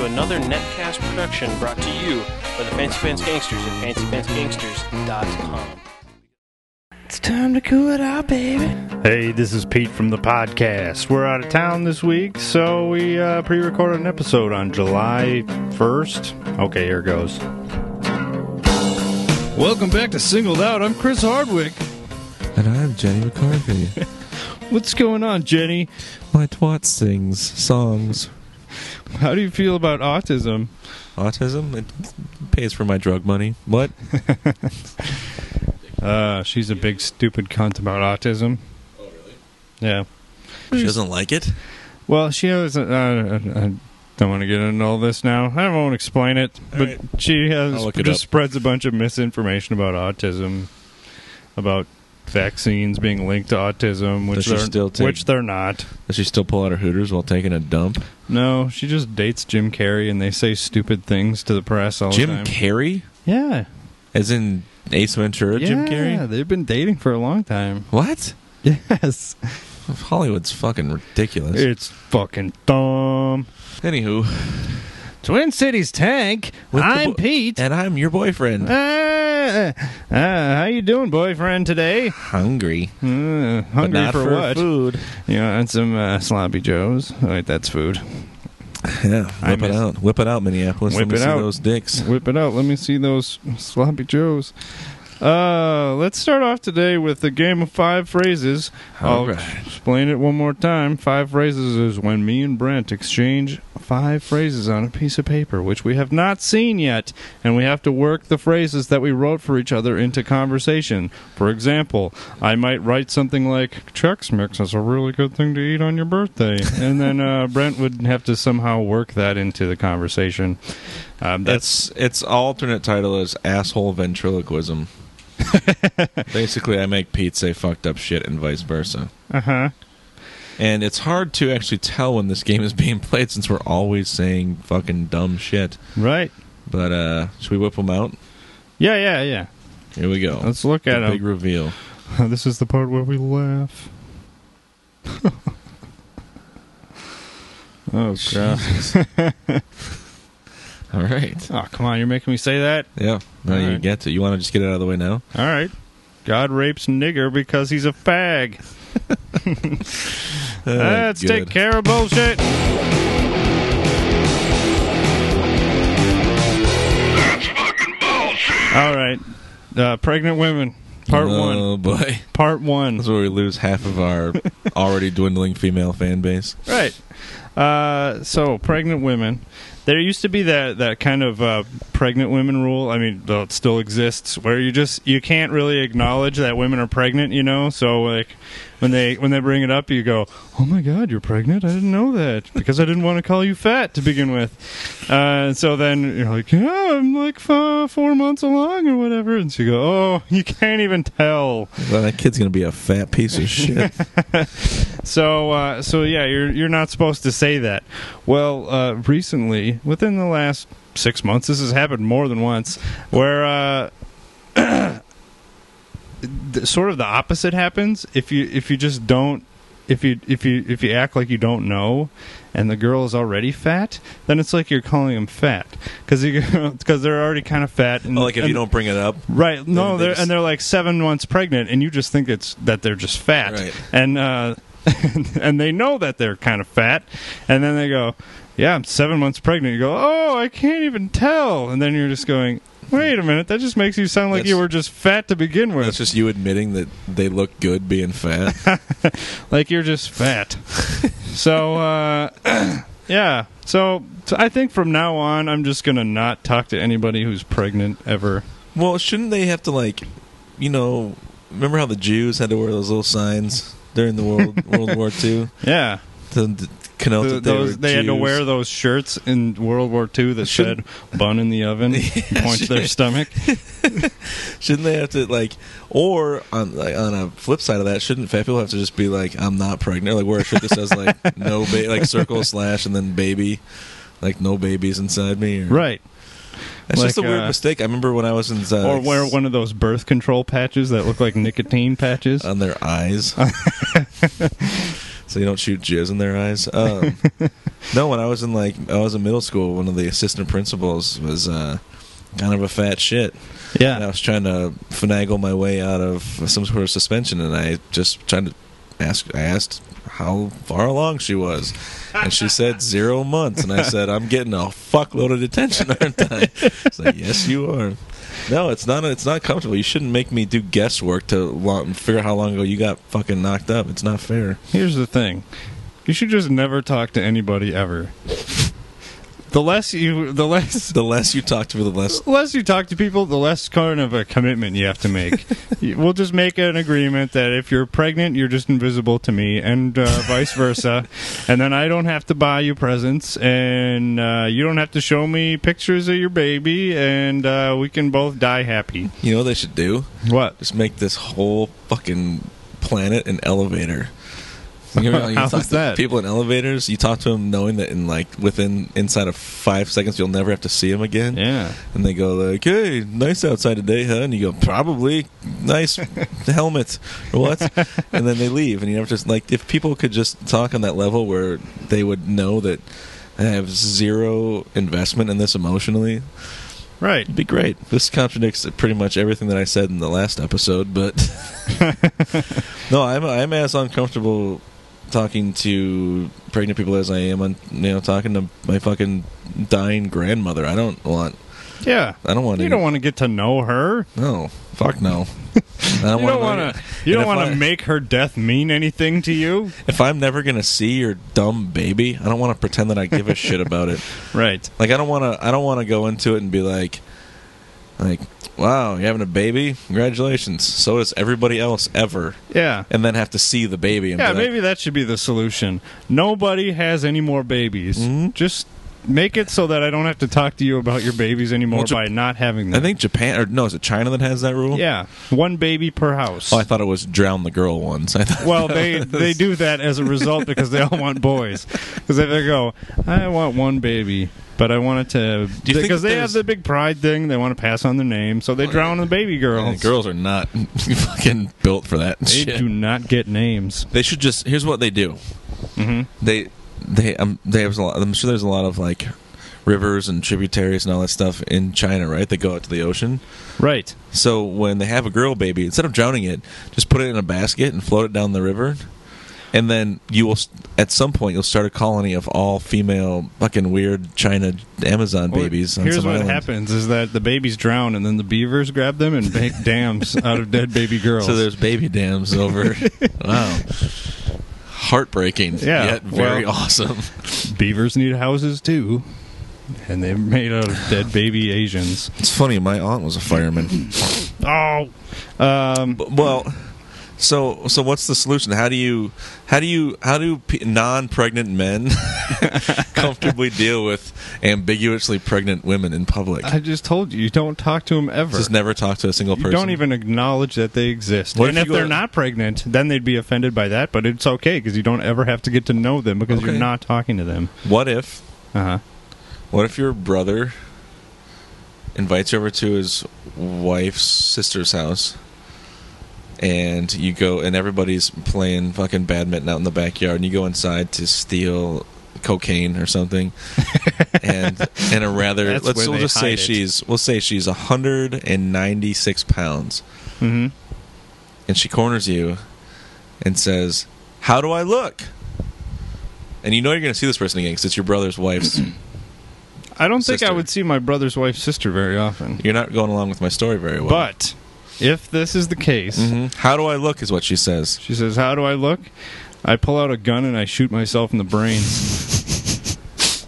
to another Netcast production brought to you by the Fancy Pants Gangsters at fancypantsgangsters.com. It's time to cool it out, baby. Hey, this is Pete from the podcast. We're out of town this week, so we pre-recorded an episode on July 1st. Okay, here it goes. Welcome back to Singled Out. I'm Chris Hardwick. And I'm Jenny McCarthy. What's going on, Jenny? My twat sings songs. How do you feel about autism? Autism? It pays for my drug money. What? She's a big stupid cunt about autism. Oh, really? Yeah. She doesn't like it? Well, she has... I don't want to get into all this now. I won't explain it. All but right. she just up. spreads a bunch of misinformation about autism, about vaccines being linked to autism, which they're not. Does she still pull out her hooters while taking a dump? No, she just dates Jim Carrey, and they say stupid things to the press all the time. Jim Carrey? Yeah. As in Ace Ventura, Jim Carrey? Yeah, they've been dating for a long time. What? Yes. Hollywood's fucking ridiculous. It's fucking dumb. Anywho. Twin Cities Tank. I'm Pete. And I'm your boyfriend. How you doing, boyfriend, today? Hungry. Hungry but not for what? Food. Yeah, and some sloppy joes. Wait, that's food. Yeah, whip it out, Minneapolis. Whip Let me it see out. those dicks. Whip it out. Let me see those sloppy joes. Let's start off today with a game of 5 phrases. I'll explain it one more time. 5 phrases is when me and Brent exchange 5 phrases on a piece of paper, which we have not seen yet, and we have to work the phrases that we wrote for each other into conversation. For example, I might write something like, Chex Mix is a really good thing to eat on your birthday, and then Brent would have to somehow work that into the conversation. Its alternate title is Asshole Ventriloquism. Basically, I make Pete say fucked up shit and vice versa. Uh-huh. And it's hard to actually tell when this game is being played since we're always saying fucking dumb shit. Right. But, should we whip them out? Yeah. Here we go. Let's look at the them. big reveal. This is the part where we laugh. Oh, God. All right. Oh, come on. You're making me say that? Yeah. Now you right. get to. You want to just get it out of the way now? All right. God rapes nigger because he's a fag. Let's take care of bullshit. That's fucking bullshit. All right. Pregnant women. Part 1. Oh, boy. Part 1. That's where we lose half of our already dwindling female fan base. Right. So, pregnant women. There used to be that kind of pregnant women rule. I mean, though it still exists, where you can't really acknowledge that women are pregnant, you know? So, like, when they bring it up, you go, oh my God, you're pregnant? I didn't know that, because I didn't want to call you fat to begin with. So then you're like, yeah, I'm like 4 months along or whatever. And so you go, oh, you can't even tell. Well, that kid's going to be a fat piece of shit. So yeah, you're not supposed to say that. Well, recently, within the last 6 months, this has happened more than once, where sort of the opposite happens. If you just don't, if you act like you don't know, and the girl is already fat, then it's like you're calling them fat because they're already kind of fat. And, if you don't bring it up, right? No, they're they're like 7 months pregnant, and you just think that they're just fat, right. And and they know that they're kind of fat, and then they go, yeah, I'm 7 months pregnant. You go, oh, I can't even tell, and then you're just going, wait a minute, that just makes you sound like you were just fat to begin with. That's just you admitting that they look good being fat. Like you're just fat. So, yeah. So I think from now on, I'm just going to not talk to anybody who's pregnant ever. Well, shouldn't they have to, remember how the Jews had to wear those little signs during the World War II? Yeah. To connote that they had to wear those shirts in World War II that said "bun in the oven," point to their stomach. Shouldn't they have to or on a flip side of that, shouldn't fat people have to just be like, "I'm not pregnant," like wear a shirt that says no circle / and then baby, like no babies inside me, or, right? That's just a weird mistake. I remember when I was in or wear one of those birth control patches that look like nicotine patches on their eyes. So you don't shoot jizz in their eyes. No, when I was in middle school, one of the assistant principals was kind of a fat shit. Yeah. And I was trying to finagle my way out of some sort of suspension, and I just tried to I asked how far along she was, and she said 0 months, and I said, I'm getting a fuckload of detention, aren't I? It's like, yes, you are. No, it's not comfortable. You shouldn't make me do guesswork to figure out how long ago you got fucking knocked up. It's not fair. Here's the thing. You should just never talk to anybody ever. The less you talk to people, the less you talk to people, the less kind of a commitment you have to make. We'll just make an agreement that if you're pregnant, you're just invisible to me, and vice versa. And then I don't have to buy you presents, and you don't have to show me pictures of your baby, and we can both die happy. You know what they should do? What? Just make this whole fucking planet an elevator. You How talk is to that? people in elevators, you talk to them knowing that inside of 5 seconds you'll never have to see them again. Yeah. And they go like, "Hey, nice outside today, huh?" And you go, "Probably. Nice helmet or what?" And then they leave, and you never just like if people could just talk on that level where they would know that I have zero investment in this emotionally. Right. It'd be great. This contradicts pretty much everything that I said in the last episode, but no, I'm as uncomfortable talking to pregnant people as I am on talking to my fucking dying grandmother. I don't want Yeah. You don't want to get to know her. No. Fuck no. I don't You don't want to make her death mean anything to you. If I'm never going to see your dumb baby, I don't want to pretend that I give a shit about it. Right. Like I don't want to go into it and be like, wow, you're having a baby? Congratulations. So does everybody else ever. Yeah. And then have to see the baby. And yeah, be like, maybe that should be the solution. Nobody has any more babies. Mhm. Just make it so that I don't have to talk to you about your babies anymore by not having them. I think Japan, or no, is it China that has that rule? Yeah. One baby per house. Oh, I thought it was drown the girl ones. Well, they do that as a result because they all want boys. Because if they go, I want one baby, but I want it to... Because they have the big pride thing. They want to pass on their name, so they drown the baby girls. Yeah, girls are not fucking built for that They shit. do not get names. They should just... Here's what they do. Mm-hmm. They have a lot... I'm sure there's a lot of, like, rivers and tributaries and all that stuff in China, right? They go out to the ocean. Right. So when they have a girl baby, instead of drowning it, just put it in a basket and float it down the river. And then you will, at some point, you'll start a colony of all female, fucking weird China Amazon babies. Here's on what some island. happens: is that the babies drown, and then the beavers grab them and make dams out of dead baby girls. So there's baby dams over. Wow, heartbreaking. Yeah, Yet very awesome. Beavers need houses too, and they're made out of dead baby Asians. It's funny. My aunt was a fireman. Oh, Well. So what's the solution? How do non-pregnant men comfortably deal with ambiguously pregnant women in public? I just told you don't talk to them ever. Just never talk to a single person. You don't even acknowledge that they exist. What And if if you they're go- not pregnant, then they'd be offended by that. But it's okay because you don't ever have to get to know them because Okay. you're not talking to them. What if Uh huh. your brother invites you over to his wife's sister's house? And you go, and everybody's playing fucking badminton out in the backyard, and you go inside to steal cocaine or something. and a rather, That's where we'll they just say hide it. we'll say she's 196 pounds, Mm-hmm. and she corners you and says, "How do I look?" And you know you're going to see this person again because it's your brother's wife's. I don't think I Sister. would see my brother's wife's sister very often. You're not going along with my story very well. But if this is the case, How do I look is what she says. she says, "How do I look?" I pull out a gun and I shoot myself in the brains.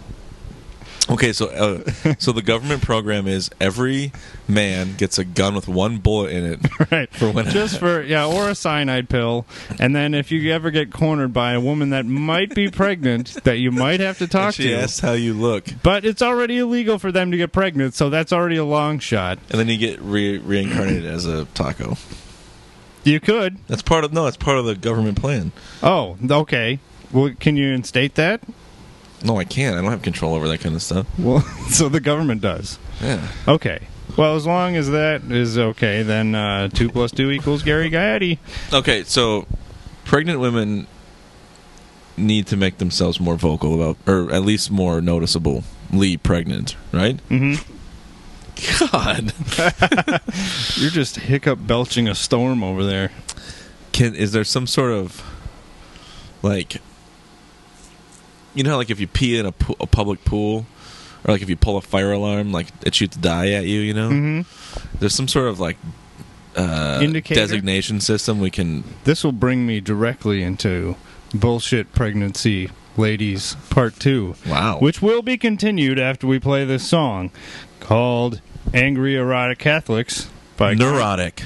Okay, so the government program is every man gets a gun with one bullet in it. Right. For when Just for, or a cyanide pill. And then if you ever get cornered by a woman that might be pregnant, that you might have to talk she to. asks how you look, But it's already illegal for them to get pregnant, so that's already a long shot. and then you get reincarnated as a taco. You could. That's part of the government plan. Oh, okay. Well, can you instate that? No, I can't. I don't have control over that kind of stuff. Well, so the government does. Yeah. Okay. Well, as long as that is okay, then 2 + 2 = Gary Gaetti. Okay, so pregnant women need to make themselves more vocal about, or at least more noticeably pregnant, right? Mm-hmm. God. You're just hiccup belching a storm over there. Is there some sort of, like, you know how, like, if you pee in a public pool, or like if you pull a fire alarm, like it shoots dye at you, you know? Mm-hmm. There's some sort of, like, indicator? designation system we can... This will bring me directly into Bullshit Pregnancy Ladies Part 2. Wow. Which will be continued after we play this song called Angry Erotic Catholics by... Neurotic.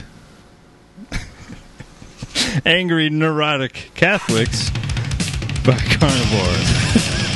Angry Neurotic Catholics by Carnivore.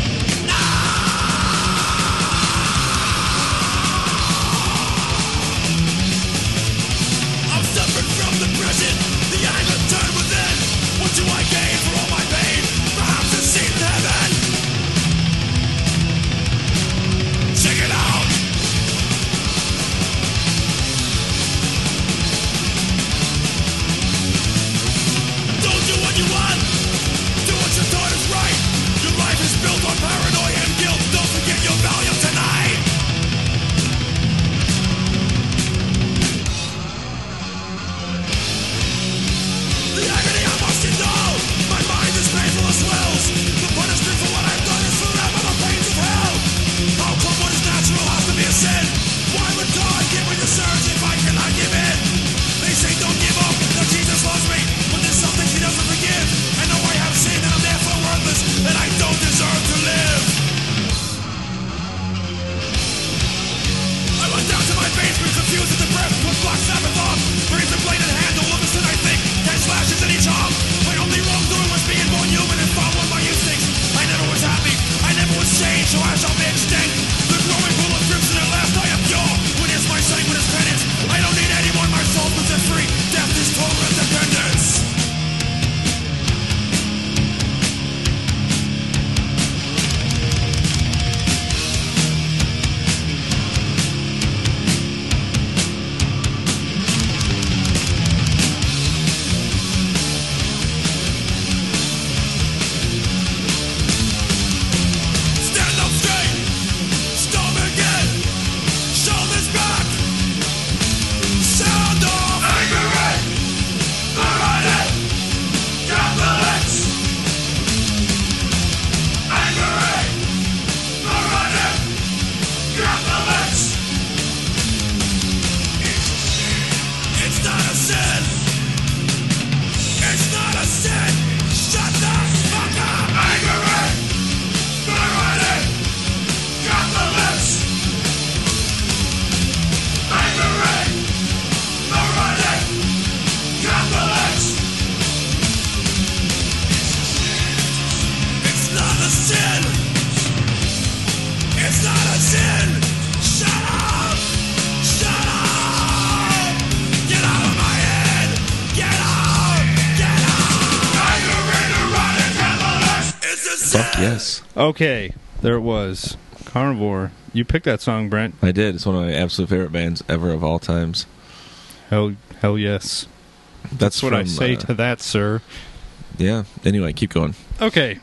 Yes. Okay, there it was. Carnivore. You picked that song, Brent. I did. It's one of my absolute favorite bands ever of all times. Hell yes. That's what I say to that, sir. Yeah. Anyway, keep going. Okay.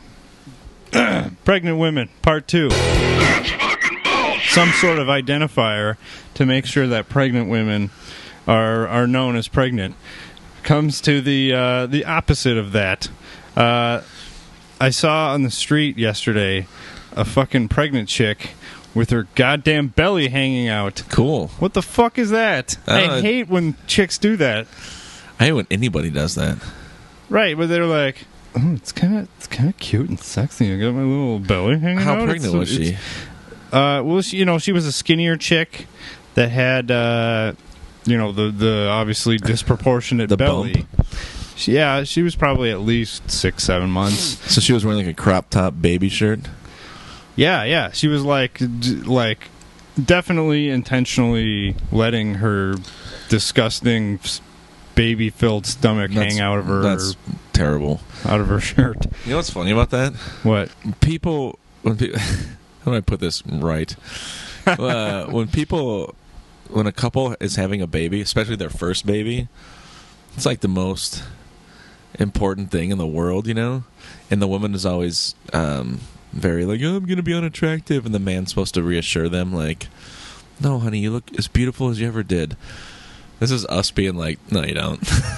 Pregnant women, part 2. Some sort of identifier to make sure that pregnant women are known as pregnant. Comes to the opposite of that. I saw on the street yesterday a fucking pregnant chick with her goddamn belly hanging out. Cool. What the fuck is that? I hate when chicks do that. I hate when anybody does that. Right, but they're like, oh, it's kind of cute and sexy. I got my little belly hanging out. How pregnant was she? Well, she was a skinnier chick that had, the obviously disproportionate the belly. Bump. She was probably at least 6-7 months. So she was wearing like a crop top baby shirt? Yeah. She was like definitely intentionally letting her disgusting baby-filled stomach hang out of her. That's terrible. Out of her shirt. You know what's funny about that? What? How do I put this right? When a couple is having a baby, especially their first baby, it's like the most important thing in the world, you know? And the woman is always very like, oh, I'm going to be unattractive. And the man's supposed to reassure them like, no, honey, you look as beautiful as you ever did. This is us being like, no, you don't.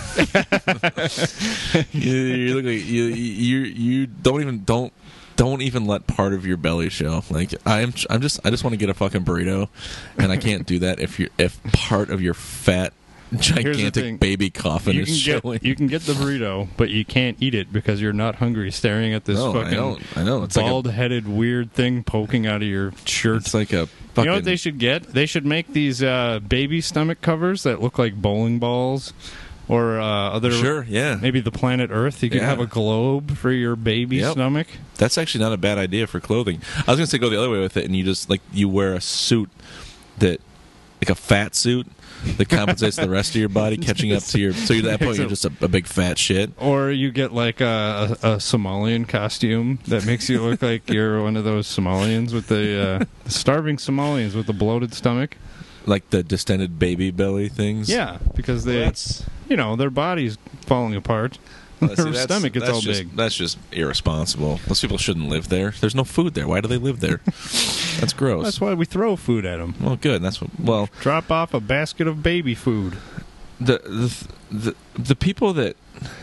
you look like you don't even let part of your belly show. Like I just want to get a fucking burrito, and I can't do that if part of your fat gigantic baby coffin is showing. You can get the burrito, but you can't eat it because you're not hungry. Staring at this fucking I know. It's bald-headed weird thing poking out of your shirt. It's like a fucking... You know what they should get? They should make these baby stomach covers that look like bowling balls. Or other, sure, yeah. Maybe the planet Earth. You could have a globe for your baby stomach. That's actually not a bad idea for clothing. I was going to say go the other way with it, and you just you wear a suit that, like a fat suit that compensates the rest of your body, catching up to your. So at that point, you're just a big fat shit. Or you get like a Somalian costume that makes you look like you're one of those Somalians with the starving Somalians with the bloated stomach. Like the distended baby belly things? Yeah, because their body's falling apart. Their stomach gets all big. That's just irresponsible. Those people shouldn't live there. There's no food there. Why do they live there? That's gross. That's why we throw food at them. Well, good. Drop off a basket of baby food. The people that...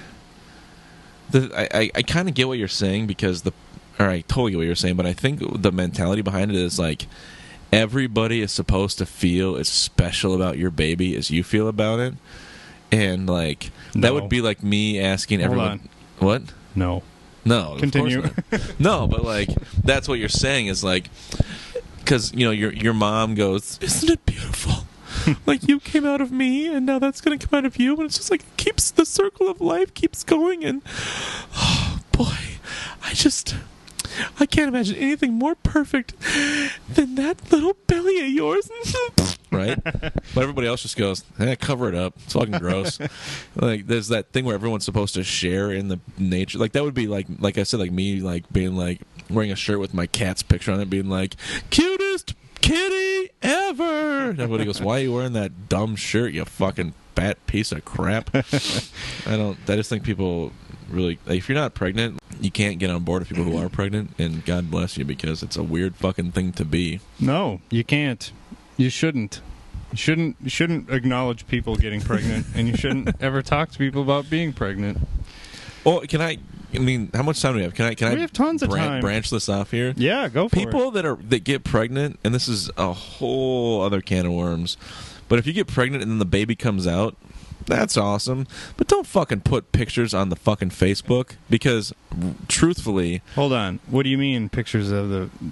I kind of get what you're saying because I totally get what you're saying, but I think the mentality behind it is like... Everybody is supposed to feel as special about your baby as you feel about it. And, that would be like me asking everyone... Hold on. What? No. Continue. Of course not. No, but, that's what you're saying is, because, your mom goes, isn't it beautiful? You came out of me, and now that's going to come out of you. And it's just the circle of life keeps going. And, oh, boy, I can't imagine anything more perfect than that little belly of yours. Right? But everybody else just goes, cover it up. It's fucking gross. There's that thing where everyone's supposed to share in the nature. That would be like I said, me, being wearing a shirt with my cat's picture on it, being cutest kitty ever. And everybody goes, why are you wearing that dumb shirt, you fucking fat piece of crap? I just think people really, if you're not pregnant, you can't get on board with people who are pregnant, and God bless you, because it's a weird fucking thing to be. No, you can't. You shouldn't. You shouldn't acknowledge people getting pregnant, and you shouldn't ever talk to people about being pregnant. Well, how much time do we have? We have tons of time. Branch this off here? Yeah, go for it. People that get pregnant, and this is a whole other can of worms, but if you get pregnant and then the baby comes out, that's awesome. But don't fucking put pictures on the fucking Facebook, because truthfully... Hold on. What do you mean pictures of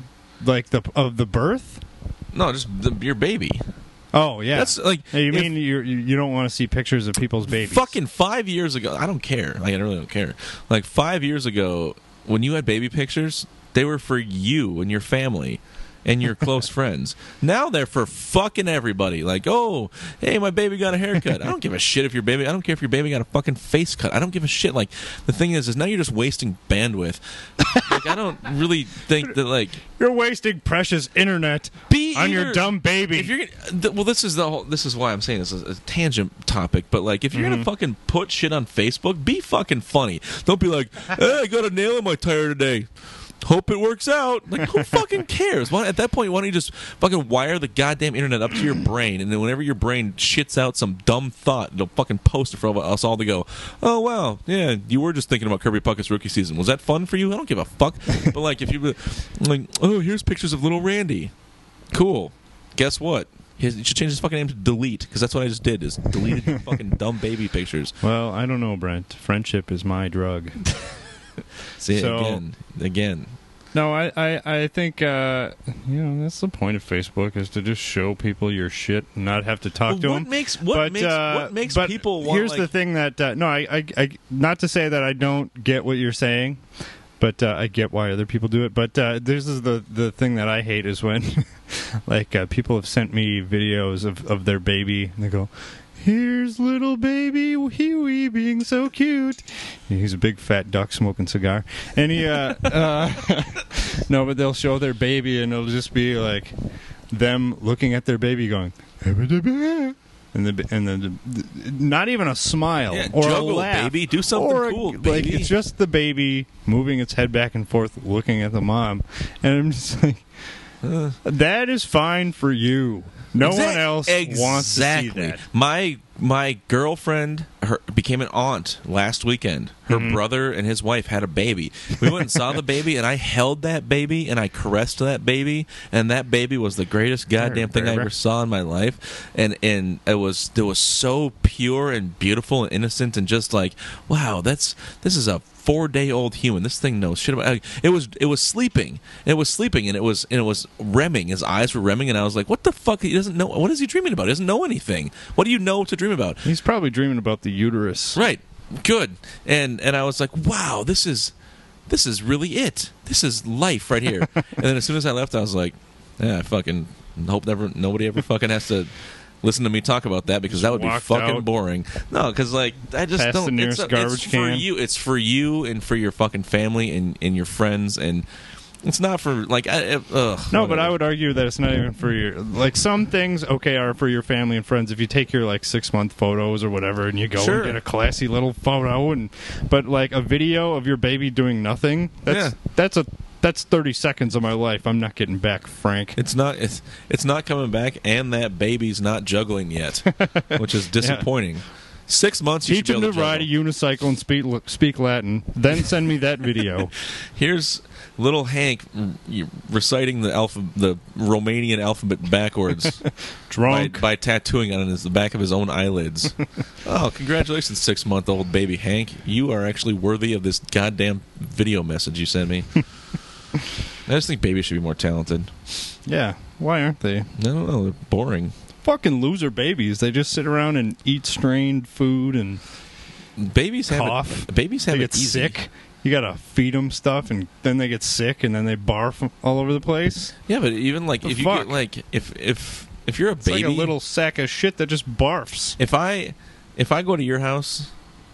the birth? No, just your baby. Oh, yeah. That's hey, you mean you don't want to see pictures of people's babies? Fucking 5 years ago, I don't care. I really don't care. 5 years ago, when you had baby pictures, they were for you and your family and your close friends. Now they're for fucking everybody. Oh, hey, my baby got a haircut. I don't give a shit if your baby... I don't care if your baby got a fucking face cut. I don't give a shit. The thing is now you're just wasting bandwidth. I don't really think that, You're wasting precious internet on your dumb baby. If you're well, this is why I'm saying this is a tangent topic, but, if you're gonna fucking put shit on Facebook, be fucking funny. Don't be like, hey, I got a nail in my tire today. Hope it works out. Who fucking cares? At that point, why don't you just fucking wire the goddamn internet up to your brain, and then whenever your brain shits out some dumb thought, it'll fucking post it for us all to go, oh, wow, yeah, you were just thinking about Kirby Puckett's rookie season. Was that fun for you? I don't give a fuck. But, if you oh, here's pictures of little Randy. Cool. Guess what? You should change his fucking name to Delete, because that's what I just did, is deleted your fucking dumb baby pictures. Well, I don't know, Brent. Friendship is my drug. See, again. No, I think that's the point of Facebook, is to just show people your shit and not have to talk to them. What makes people want? Here's the thing that I not to say that I don't get what you're saying, but I get why other people do it. But this is the thing that I hate is when people have sent me videos of their baby and they go, here's little baby Huey being so cute. He's a big fat duck smoking cigar. And he, no, but they'll show their baby and it'll just be them looking at their baby going, and the not even a smile or juggle, a laugh, baby. Do something or cool, like baby. it's just the baby moving its head back and forth, looking at the mom, and I'm just like, that is fine for you. No one else wants to see that. My girlfriend became an aunt last weekend. Her brother and his wife had a baby. We went and saw the baby, and I held that baby, and I caressed that baby, and that baby was the greatest goddamn thing I ever saw in my life. And it was so pure and beautiful and innocent, and just like, wow, this is a 4-day-old human. This thing knows shit about. It was sleeping. It was sleeping, and it was remming. His eyes were remming, and I was like, what the fuck? He doesn't know. What is he dreaming about? He doesn't know anything. What do you know to dream about? He's probably dreaming about the uterus. Right. Good. And I was like, wow, this is really it. This is life right here. And then as soon as I left, I was like, yeah, I fucking hope nobody ever fucking has to listen to me talk about that, because that would be fucking out. boring. No, because like I just Past don't. the nearest garbage it's can. for you. It's for you and for your fucking family and your friends, and it's not for like. No, whatever. but I would argue that it's not even for your, like, some things, okay, are for your family and friends. If you take your, like, 6-month photos or whatever, and you go Sure. and get a classy little photo, but like a video of your baby doing nothing, that's 30 seconds of my life I'm not getting back, Frank. It's not coming back, and that baby's not juggling yet, which is disappointing. 6 months. You Teach should be him able to ride a unicycle and speak Latin. Then send me that video. Here's little Hank reciting the Romanian alphabet backwards, Drunk. by tattooing on the back of his own eyelids. Oh, congratulations, 6-month-old baby Hank! You are actually worthy of this goddamn video message you sent me. I just think babies should be more talented. Yeah. Why aren't they? I don't know. They're boring. Fucking loser babies. They just sit around and eat strained food and Babies cough. Babies have they it get easy. sick. You gotta feed them stuff, and then they get sick, and then they barf all over the place. Yeah, but even like The if you fuck? get like if you're a It's baby, like a little sack of shit that just barfs. if I go to your house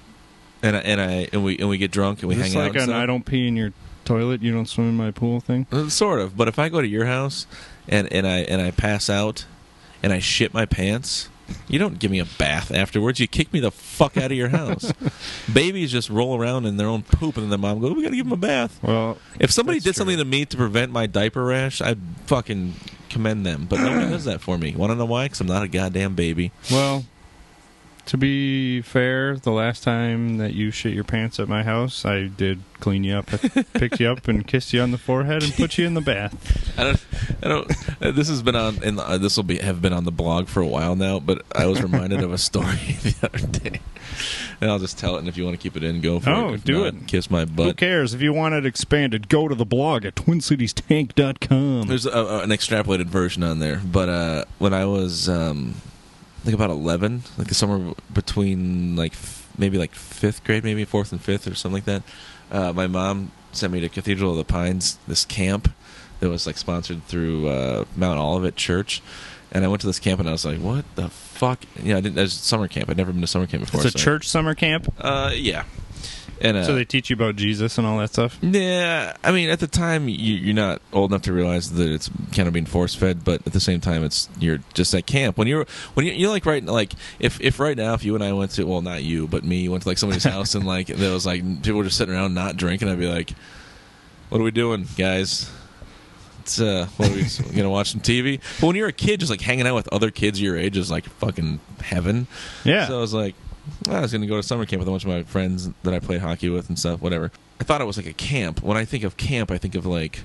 and we get drunk and we Is hang this out, like and an stuff, I don't pee in your toilet, you don't swim in my pool thing? Sort of, but if I go to your house and I pass out and I shit my pants, you don't give me a bath afterwards. You kick me the fuck out of your house. Babies just roll around in their own poop, and then their mom goes, "We got to give them a bath." Well, If somebody that's did something true. to me to prevent my diaper rash, I'd fucking commend them. But nobody does that for me. Want to know why? Because I'm not a goddamn baby. Well, to be fair, the last time that you shit your pants at my house, I did clean you up, picked you up, and kissed you on the forehead and put you in the bath. I don't. This has been on, and this will have been on the blog for a while now. But I was reminded of a story the other day, and I'll just tell it. And if you want to keep it in, go for it. Oh, If do not, it. Kiss my Who butt. cares? If you want it expanded, go to the blog at TwinCitiesTank.com. There's an extrapolated version on there. But when I was, I think about 11, like the summer between maybe 5th grade, maybe 4th and 5th or something like that, my mom sent me to Cathedral of the Pines, this camp that was like sponsored through Mount Olivet Church. And I went to this camp and I was like, what the fuck? Yeah, it was summer camp. I'd never been to summer camp before. It's a church summer camp? Yeah. And So they teach you about Jesus and all that stuff? yeah, I mean, at the time, you're not old enough to realize that it's kind of being force fed, but at the same time, you're just at camp. When you're like right, like if right now, if you and I went to, well, not you, but me, went to like somebody's house and like there was like people were just sitting around not drinking, I'd be like, what are we doing, guys? It's what are we gonna watch some TV? But when you're a kid, just like hanging out with other kids your age is like fucking heaven. Yeah. So I was like, I was going to go to summer camp with a bunch of my friends that I played hockey with and stuff, whatever. I thought it was like a camp. When I think of camp, I think of like,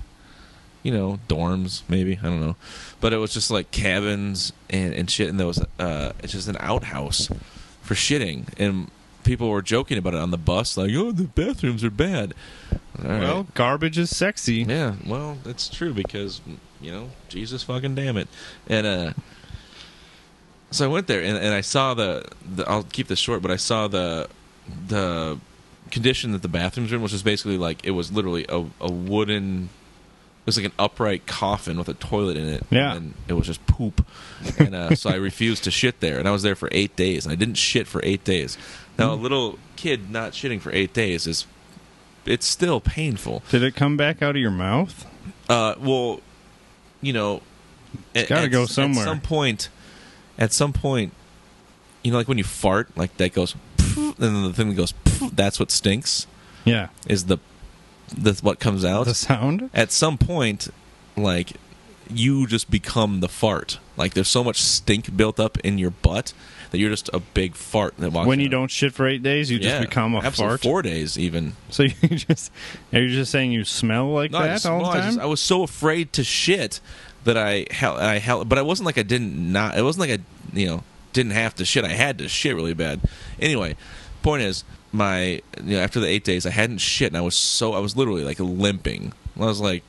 dorms, maybe. I don't know. But it was just like cabins and shit, and there was it's just an outhouse for shitting. And people were joking about it on the bus, like, oh, the bathrooms are bad. All right. Well, garbage is sexy. Yeah, well, that's true because, Jesus fucking damn it. And, so I went there and I saw the I'll keep this short, but I saw the condition that the bathrooms were in, which was basically like, it was literally a wooden, it was like an upright coffin with a toilet in it. Yeah. And it was just poop. And so I refused to shit there. And I was there for 8 days. And I didn't shit for 8 days. Now, a little kid not shitting for 8 days it's still painful. Did it come back out of your mouth? Well, It's gotta go somewhere. At some point, like when you fart, like that goes, and then the thing that goes, that's what stinks. Yeah. Is that's what comes out. The sound? At some point, like, you just become the fart. Like, there's so much stink built up in your butt that you're just a big fart that walks When you out. don't shit for 8 days, you just become a absolutely, fart? 4 days even. So you are you just saying you smell like that all the time? I was so afraid to shit that I held, but it wasn't like it wasn't like I didn't have to shit. I had to shit really bad. Anyway, point is, after the 8 days, I hadn't shit, and I was literally like limping. I was like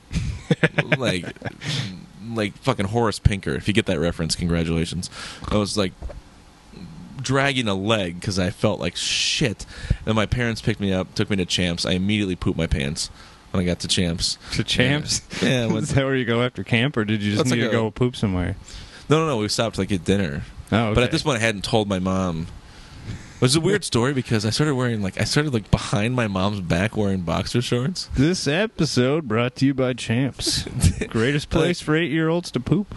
like fucking Horace Pinker. If you get that reference, congratulations. I was like dragging a leg because I felt like shit. And my parents picked me up, took me to Champs. I immediately pooped my pants when I got to Champs. To Champs? Yeah. Is that where you go after camp, or did you just need to go poop somewhere? No. We stopped to get dinner. Oh, okay. But at this point, I hadn't told my mom. It was a weird story because I started behind my mom's back wearing boxer shorts. This episode brought to you by Champs. Greatest place for 8-year-olds to poop.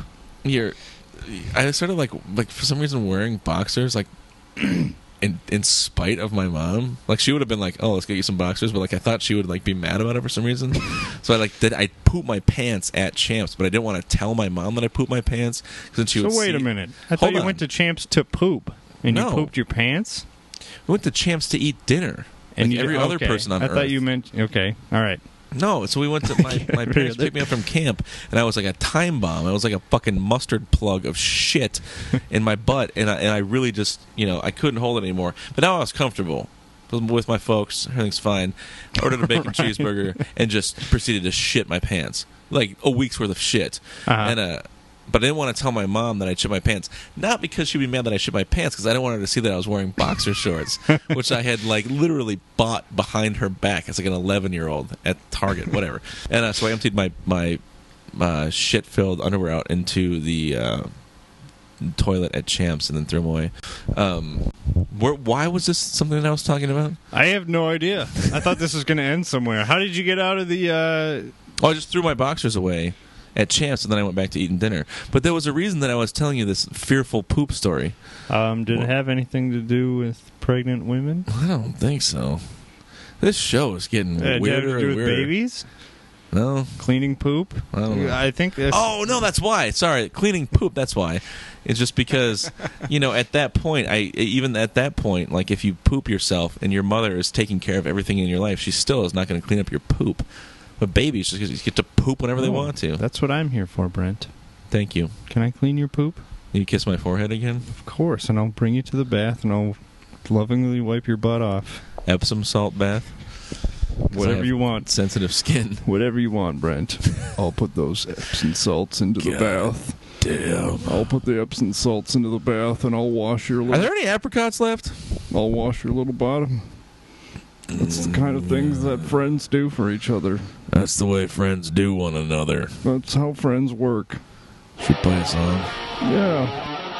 I started like for some reason wearing boxers like in spite of my mom. Like, she would have been like, "Oh, let's get you some boxers," but like I thought she would like be mad about it for some reason. So I pooped my pants at Champs, but I didn't want to tell my mom that I pooped my pants because she would. So wait a minute. I thought you went to Champs to poop, and you pooped your pants. We went to Champs to eat dinner, and like every other person on Earth. I thought you meant okay. All right. No, so we went to my parents picked me up from camp, and I was like a time bomb. I was like a fucking mustard plug of shit in my butt, and I really just I couldn't hold it anymore. But now I was comfortable with my folks. Everything's fine. I ordered a bacon cheeseburger and just proceeded to shit my pants, like a week's worth of shit. And but I didn't want to tell my mom that I shit my pants. Not because she'd be mad that I shit my pants, because I didn't want her to see that I was wearing boxer shorts, which I had like literally bought behind her back as like an 11-year-old at Target, whatever. And so I emptied my shit-filled underwear out into the toilet at Champs and then threw them away. Why was this something that I was talking about? I have no idea. I thought this was going to end somewhere. How did you get out of the... I just threw my boxers away at Champs, and then I went back to eating dinner. But there was a reason that I was telling you this fearful poop story. Did it have anything to do with pregnant women? I don't think so. This show is getting weirder and weirder. Did it have to do with babies? No. Cleaning poop? I don't know. I think that's... Oh, no, that's why. Sorry. Cleaning poop, that's why. It's just because, at that point, like if you poop yourself and your mother is taking care of everything in your life, she still is not going to clean up your poop. But babies just get to poop whenever they want to. That's what I'm here for, Brent. Thank you. Can I clean your poop? You kiss my forehead again? Of course, and I'll bring you to the bath, and I'll lovingly wipe your butt off. Epsom salt bath? Whatever you want. Sensitive skin. Whatever you want, Brent. I'll put those Epsom salts into the bath. Damn. I'll put the Epsom salts into the bath, and I'll wash your little... Are there any apricots left? I'll wash your little bottom. That's the kind of things that friends do for each other. That's the way friends do one another. That's how friends work. Should we play a song? Yeah.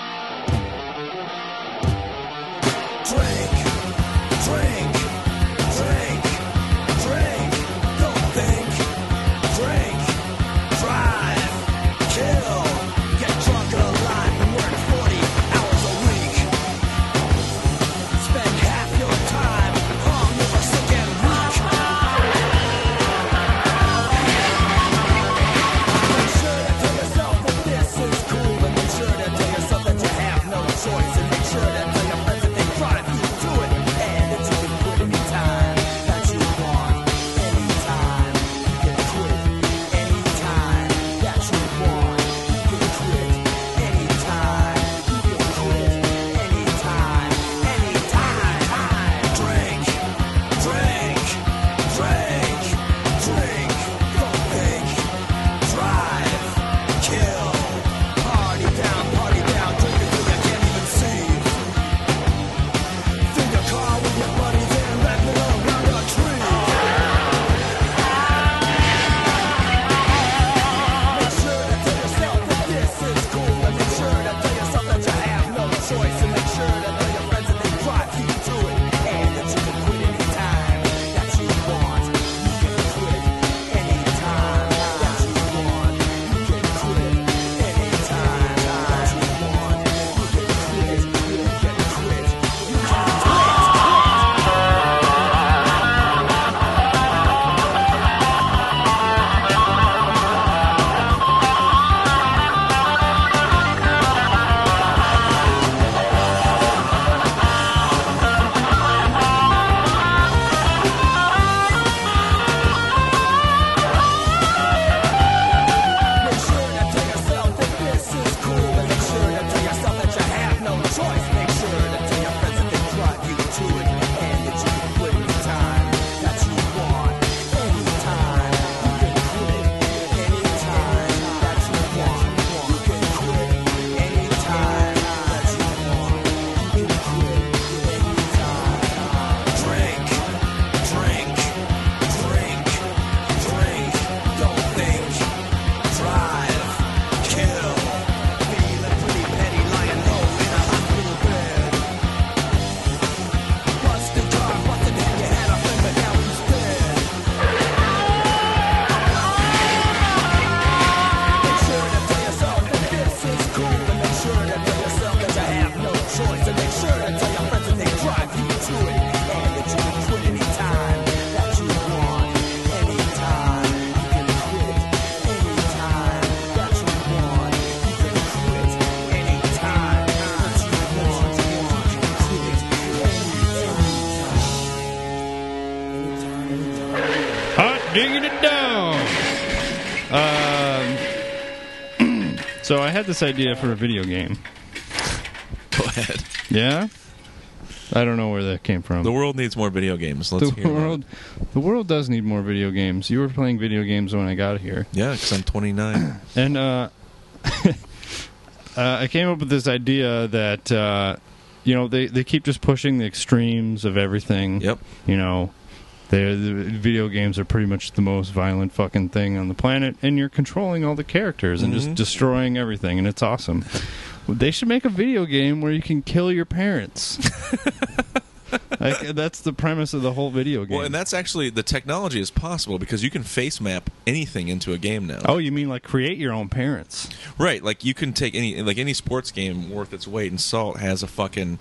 Drink, drink, drink, drink, don't think, drink, drive, kill, get drunk and alive and work 40 hours a week. Spend half your time hungover, sick and weak. Make sure to tell yourself that this is cool, and make sure to tell yourself digging it down. So I had this idea for a video game. Go ahead. Yeah? I don't know where that came from. The world needs more video games. Let's hear about it. The world does need more video games. You were playing video games when I got here. Yeah, because I'm 29. And I came up with this idea that, they keep just pushing the extremes of everything. Yep. The video games are pretty much the most violent fucking thing on the planet, and you're controlling all the characters and just destroying everything, and it's awesome. They should make a video game where you can kill your parents. That's the premise of the whole video game. Well, and that's actually, the technology is possible because you can face map anything into a game now. Oh, you mean like create your own parents? Right, like you can take any sports game worth its weight in salt has a fucking,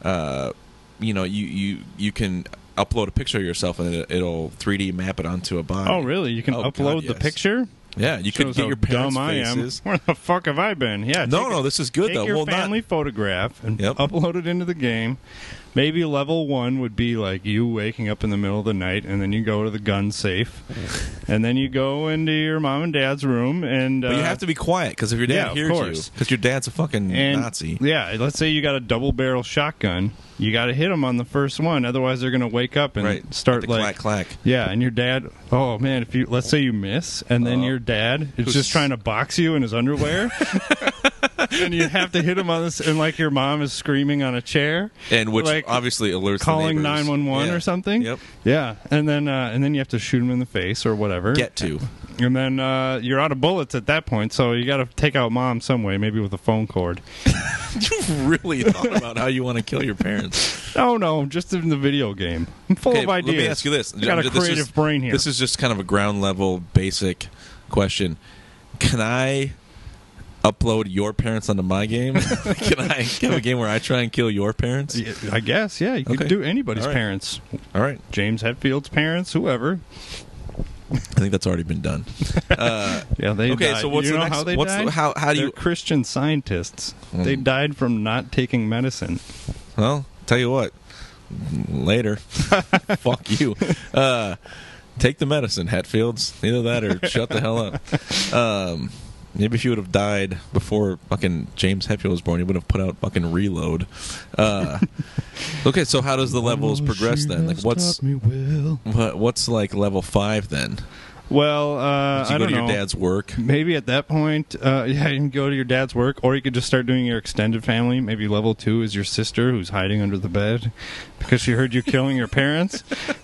you can upload a picture of yourself and it'll 3D map it onto a body. Oh, really? You can upload the picture? Yeah, you could get your parents' dumb faces. I am. Where the fuck have I been? Yeah. No, this is good take though. Your family photograph and upload it into the game. Maybe level 1 would be like you waking up in the middle of the night, and then you go to the gun safe, and then you go into your mom and dad's room, and but you have to be quiet because if your dad hears you, because your dad's a fucking Nazi. Yeah, let's say you got a double barrel shotgun. You got to hit them on the first one, otherwise they're going to wake up and start clack clack. Yeah, and your dad. Oh man, let's say you miss, and then your dad is just trying to box you in his underwear, and you have to hit him on this, and like your mom is screaming on a chair, and which obviously alerts calling the 911 or something. Yep. Yeah, and then you have to shoot him in the face or whatever. And then you're out of bullets at that point, so you got to take out mom some way, maybe with a phone cord. You've really thought about how you want to kill your parents. No, just in the video game. I'm full of ideas. Let me ask you this. I got a creative brain here. This is just kind of a ground level, basic question. Can I upload your parents onto my game? Can I have a game where I try and kill your parents? I guess, yeah. You could do anybody's parents. All right. James Hetfield's parents, whoever. I think that's already been done. Yeah, they died. So what's you the know next? how they what's died? how do They're you? Christian scientists. They died from not taking medicine. Well, tell you what. Later. Fuck you. Take the medicine, Hatfields. Either that or shut the hell up. Maybe if you would have died before fucking James Hetfield was born, he would have put out fucking Reload. Okay, so how does the levels progress then? Like, what's like level 5 then? Well, I don't know. Go to your dad's work. Maybe at that point, you can go to your dad's work, or you could just start doing your extended family. Maybe level 2 is your sister who's hiding under the bed because she heard you killing your parents.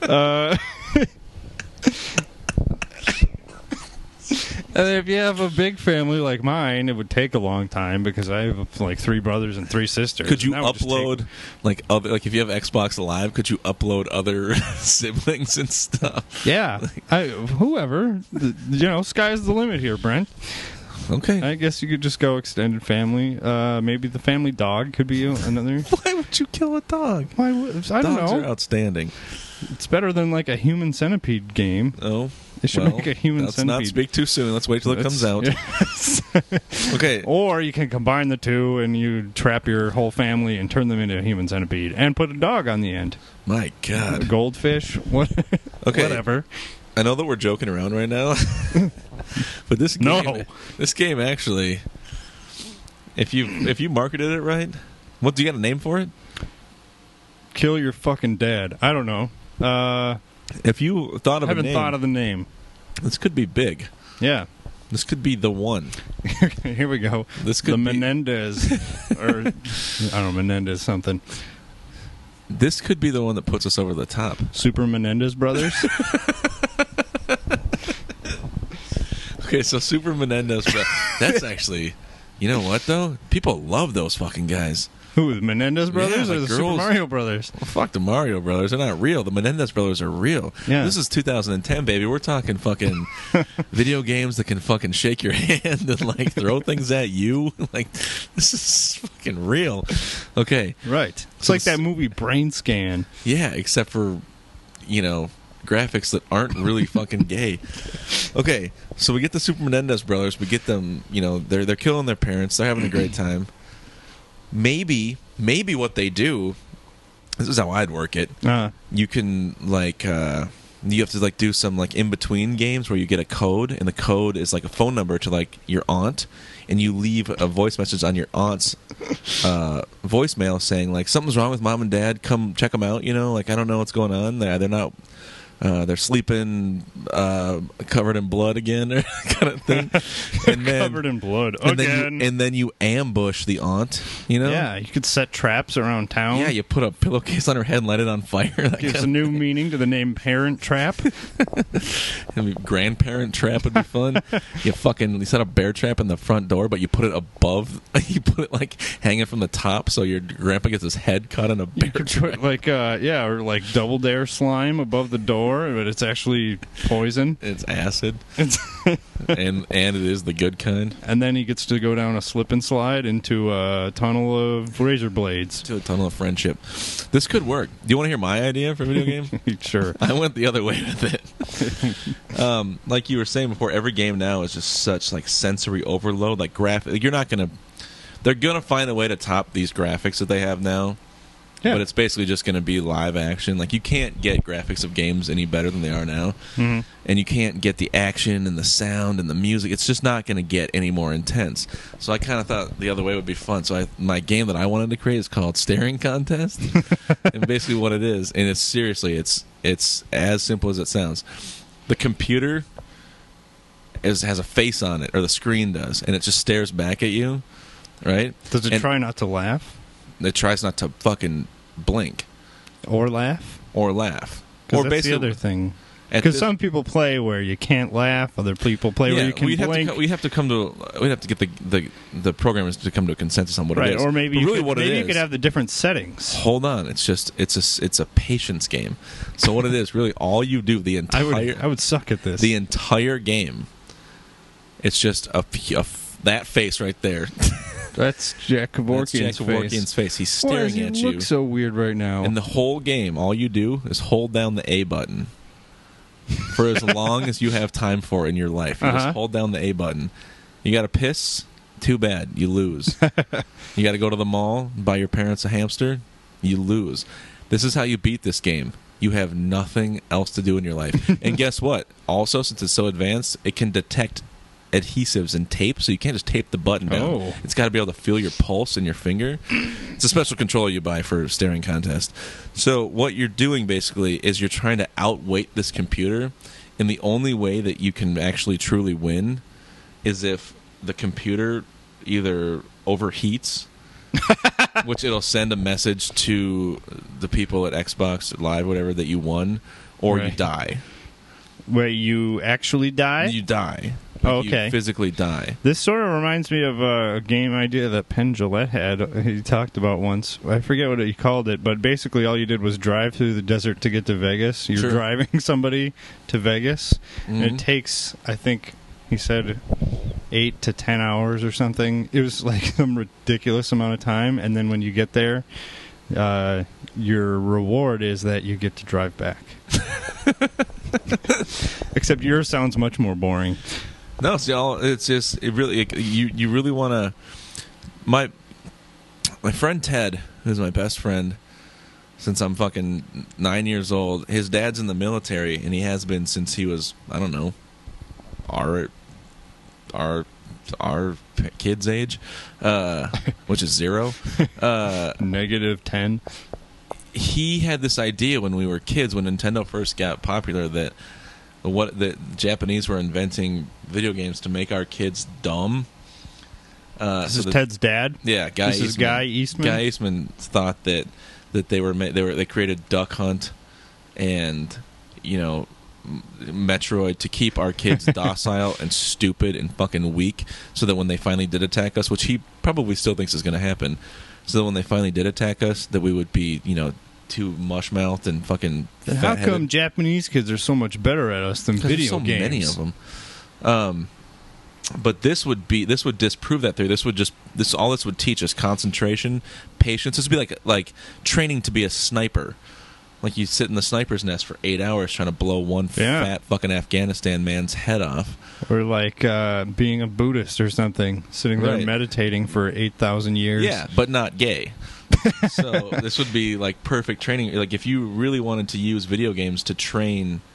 And if you have a big family like mine, it would take a long time because I have like 3 brothers and 3 sisters. Could you upload like if you have Xbox Live? Could you upload other siblings and stuff? Yeah, whoever. Sky's the limit here, Brent. Okay. I guess you could just go extended family. Maybe the family dog could be another. Why would you kill a dog? I don't know. Dogs are outstanding. It's better than like a human centipede game. Oh. They should make a human centipede. Let's not speak too soon. Let's wait till it comes out. Yes. Okay. Or you can combine the two and you trap your whole family and turn them into a human centipede and put a dog on the end. My God. A goldfish. Okay. Whatever. I know that we're joking around right now, but this game actually, if you marketed it right, what do you got a name for it? Kill your fucking dad. I don't know. If you thought of I haven't thought of the name. This could be big. Yeah. This could be the one. Here we go. This could be Menendez, or I don't know, Menendez something. This could be the one that puts us over the top. Super Menendez Brothers. Okay, so Super Menendez. That's actually, you know what though? People love those fucking guys. Who, the Menendez Brothers or the girls. Super Mario Brothers? Well, fuck the Mario Brothers. They're not real. The Menendez Brothers are real. Yeah. This is 2010, baby. We're talking fucking video games that can fucking shake your hand and, like, throw things at you. Like, this is fucking real. Okay. Right. It's like that movie Brain Scan. Yeah, except for, graphics that aren't really fucking gay. Okay, so we get the Super Menendez Brothers. We get them, they're killing their parents. They're having a great time. Maybe what they do, this is how I'd work it. You can, you have to like do some like in between games where you get a code, and the code is like a phone number to like your aunt, and you leave a voice message on your aunt's voicemail saying like something's wrong with mom and dad, come check them out. You know, like I don't know what's going on. They're not. They're sleeping covered in blood again, or kind of thing. And then, Covered in blood and again. then you ambush the aunt. You know, Yeah, you could set traps around town. yeah. You put a pillowcase on her head and light it on fire. That Gives kind a new meaning to the name Parent Trap. I mean, grandparent trap would be fun. You set a bear trap in the front door, but you put it above. You put it like hanging from the top, so your grandpa gets his head caught in a bear You could trap. put like or like Double Dare slime above the door, but it's actually poison. It's acid, It's and it is the good kind. and then he gets to go down a slip and slide into a tunnel of razor blades. To a tunnel of friendship. This could work. Do you want to hear my idea for a video game? Sure. I went the other way with it. Like you were saying before, every game now is just such like sensory overload, like graphic. You're not gonna. They're gonna find a way to top these graphics that they have now. Yeah. But it's basically just going to be live action. Like you can't get graphics of games any better than they are now, Mm-hmm. and you can't get the action and the sound and the music. It's just not going to get any more intense. So I kind of thought the other way would be fun. So my game that I wanted to create is called Staring Contest, and basically what it is, and it's seriously, it's as simple as it sounds. The computer has a face on it, or the screen does, and it just stares back at you, right? Does it And try not to laugh It tries not to fucking blink or laugh? or laugh. Because Or that's the other thing. at Because this- some people play where you can't laugh, other people play where you can we'd blink. We'd have to get the programmers to come to a consensus on what Right, it is. or maybe But you really could, what maybe it you is. could have the different settings. Hold on, it's a patience game. So what it is, really, all you do the entire I would suck at this. the entire game, it's just that face right there. That's Jack That's Jack Kevorkian's Kevorkian's face. He's Why does staring he at look you. so weird right now? And the whole game, all you do is hold down the A button for as long as you have time for in your life. You Uh-huh. just hold down the A button. You got to piss? Too bad. You lose. You got to go to the mall, buy your parents a hamster? You lose. This is how you beat this game. You have nothing else to do in your life. And guess what? Also, since it's so advanced, it can detect adhesives and tape, so you can't just tape the button down. Oh. It's got to be able to feel your pulse in your finger. It's a special controller you buy for Staring Contest. So what you're doing basically is you're trying to outweight this computer, and the only way that you can actually truly win is if the computer either overheats, which it'll send a message to the people at Xbox Live, whatever, that you won, or you Right. die. Where you actually die? You die. Oh, Like, okay. You physically die. This sort of reminds me of a game idea that Penn Jillette had. He talked about once. I forget what he called it, but basically all you did was drive through the desert to get to Vegas. You're Sure. driving somebody to Vegas, and Mhm. it takes, I think, he said 8 to 10 hours or something. It was like some ridiculous amount of time, and then when you get there, your reward is that you get to drive back. Except yours sounds much more boring. No, see, you really want to. My friend Ted, who's my best friend since I'm fucking 9 years old. His dad's in the military, and he has been since he was, I don't know, our kid's age, which is 0. -10. He had this idea when we were kids, when Nintendo first got popular, that the Japanese were inventing video games to make our kids dumb. This is Ted's dad? Yeah, Guy This Eastman. is Guy Eastman? Guy Eastman thought that they created Duck Hunt and Metroid to keep our kids docile and stupid and fucking weak, so that when they finally did attack us, which he probably still thinks is going to happen, so that when they finally did attack us, that we would be too mush-mouthed and fucking Then how fat-headed. come Japanese kids are so much better at us than 'Cause video there's so games? many of them. But this would disprove that theory. This would teach us concentration, patience. This would be like training to be a sniper. Like you sit in the sniper's nest for 8 hours trying to blow one fat fucking Afghanistan man's head off. Or like being a Buddhist or something, sitting there Right. meditating for 8,000 years. Yeah, but not gay. So this would be like perfect training. Like if you really wanted to use video games to train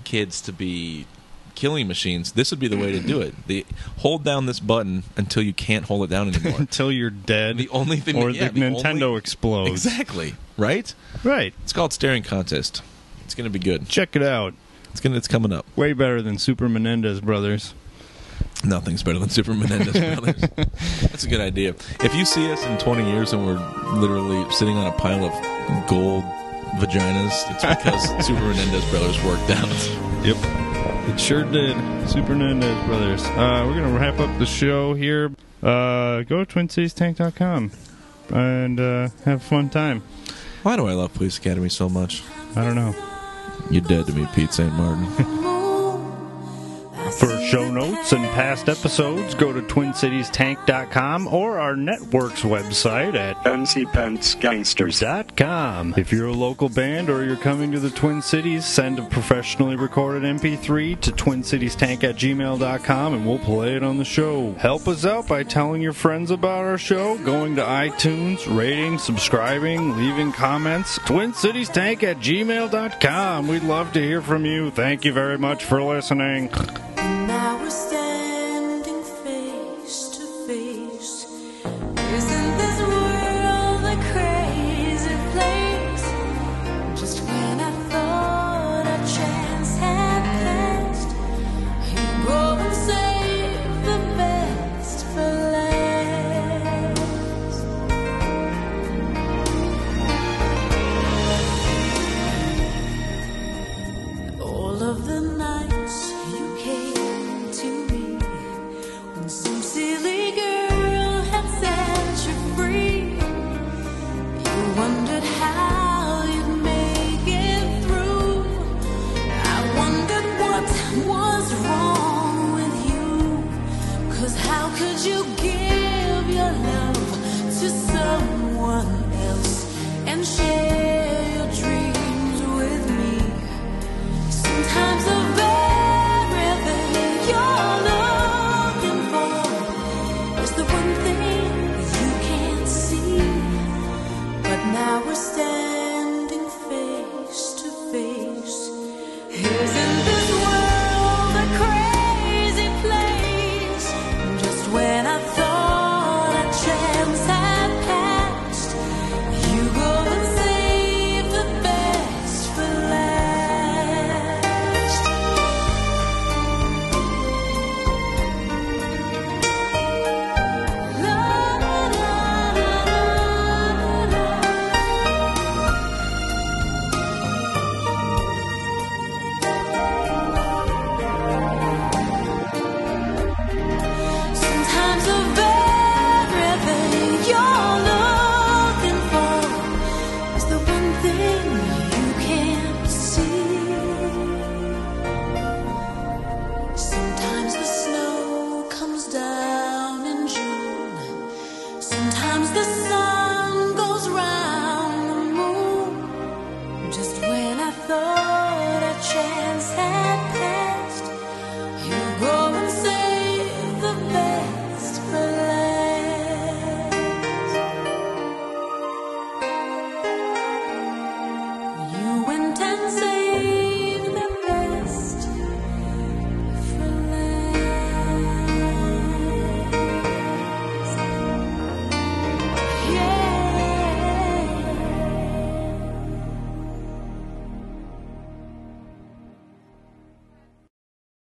kids to be killing machines, this would be the way to do it. Hold down this button until you can't hold it down anymore. Until you're dead. The only thing, or the Nintendo explodes. Exactly. Right. Right. It's called Staring Contest. It's going to be good. Check it out. It's coming up. Way better than Super Menendez Brothers. Nothing's better than Super Menendez Brothers. That's a good idea. If you see us in 20 years and we're literally sitting on a pile of gold vaginas, it's because Super Menendez Brothers worked out. Yep. It sure did. Super Menendez Brothers. We're going to wrap up the show here. Go to TwinCitiesTank.com and have a fun time. Why do I love Police Academy so much? I don't know. You're dead to me, Pete St. Martin. For show notes and past episodes, go to TwinCitiesTank.com or our network's website at FancyPantsGangsters.com. If you're a local band or you're coming to the Twin Cities, send a professionally recorded MP3 to TwinCitiesTank@gmail.com and we'll play it on the show. Help us out by telling your friends about our show, going to iTunes, rating, subscribing, leaving comments. TwinCitiesTank@gmail.com. We'd love to hear from you. Thank you very much for listening. Now we're standing face to face. Isn't this world a crazy place? Just when I thought our chance had passed, you go and save the best for last. All of the nights you came to me when some silly girl had set you free. You wondered how you'd make it through. I wondered what was wrong with you. 'Cause how could you give your love to someone else and share